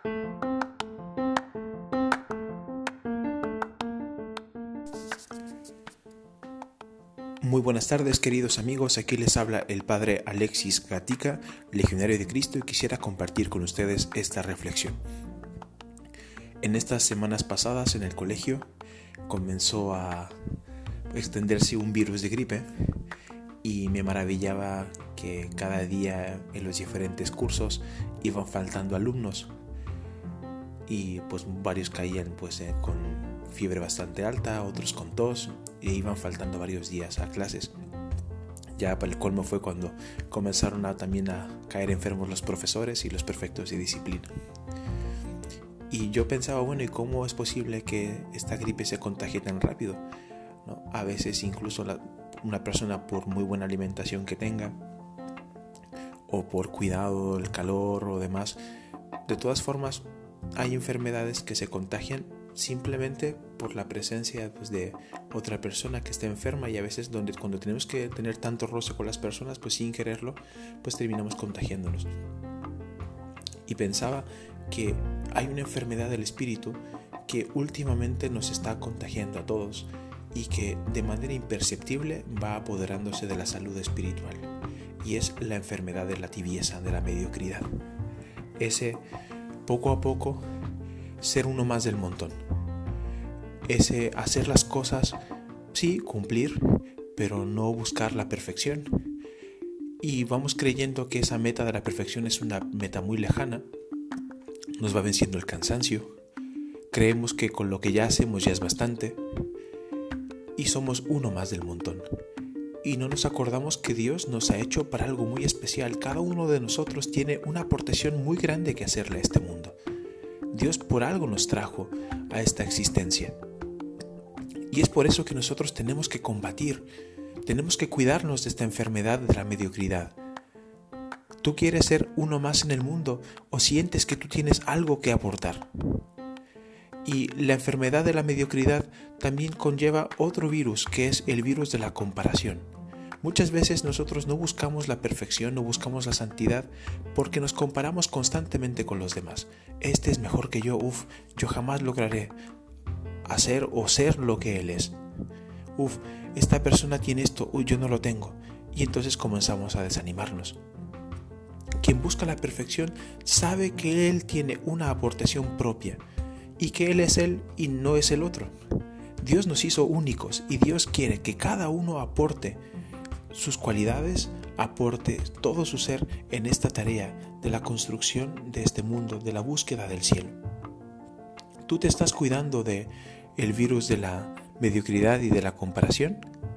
Muy buenas tardes, queridos amigos, aquí les habla el Padre Alexis Gatica, legionario de Cristo, y quisiera compartir con ustedes esta reflexión. En estas semanas pasadas en el colegio comenzó a extenderse un virus de gripe y me maravillaba que cada día en los diferentes cursos iban faltando alumnos y pues varios caían con fiebre bastante alta, otros con tos, e iban faltando varios días a clases. Ya para el colmo fue cuando comenzaron también a caer enfermos los profesores y los prefectos de disciplina. Y yo pensaba, ¿y cómo es posible que esta gripe se contagie tan rápido? ¿No? A veces incluso una persona, por muy buena alimentación que tenga, o por cuidado del calor o demás, de todas formas hay enfermedades que se contagian simplemente por la presencia de otra persona que está enferma, y a veces cuando tenemos que tener tanto roce con las personas, sin quererlo, terminamos contagiándonos. Y pensaba que hay una enfermedad del espíritu que últimamente nos está contagiando a todos y que de manera imperceptible va apoderándose de la salud espiritual, y es la enfermedad de la tibieza, de la mediocridad. Ese poco a poco ser uno más del montón, ese hacer las cosas, sí, cumplir, pero no buscar la perfección, y vamos creyendo que esa meta de la perfección es una meta muy lejana. Nos va venciendo el cansancio, creemos que con lo que ya hacemos ya es bastante y somos uno más del montón, y no nos acordamos que Dios nos ha hecho para algo muy especial. Cada uno de nosotros tiene una aportación muy grande que hacerle a este mundo. Dios por algo nos trajo a esta existencia, y es por eso que nosotros tenemos que combatir, tenemos que cuidarnos de esta enfermedad de la mediocridad. ¿Tú quieres ser uno más en el mundo o sientes que tú tienes algo que aportar? Y la enfermedad de la mediocridad también conlleva otro virus, que es el virus de la comparación. Muchas veces nosotros no buscamos la perfección, no buscamos la santidad, porque nos comparamos constantemente con los demás. Este es mejor que yo, yo jamás lograré hacer o ser lo que él es. Esta persona tiene esto, yo no lo tengo. Y entonces comenzamos a desanimarnos. Quien busca la perfección sabe que él tiene una aportación propia y que él es él y no es el otro. Dios nos hizo únicos y Dios quiere que cada uno aporte sus cualidades, aporte todo su ser en esta tarea de la construcción de este mundo, de la búsqueda del cielo. ¿Tú te estás cuidando de el virus de la mediocridad y de la comparación?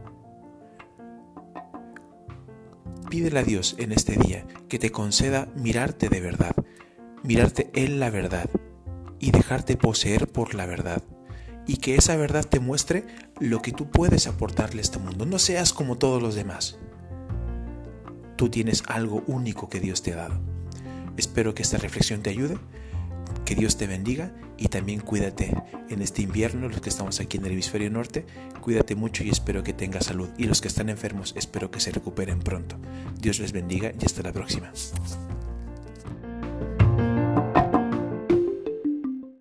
Pídele a Dios en este día que te conceda mirarte de verdad, mirarte en la verdad y dejarte poseer por la verdad, y que esa verdad te muestre lo que tú puedes aportarle a este mundo. No seas como todos los demás. Tú tienes algo único que Dios te ha dado. Espero que esta reflexión te ayude, que Dios te bendiga, y también cuídate en este invierno. Los que estamos aquí en el hemisferio norte, cuídate mucho y espero que tengas salud, y los que están enfermos espero que se recuperen pronto. Dios les bendiga y hasta la próxima.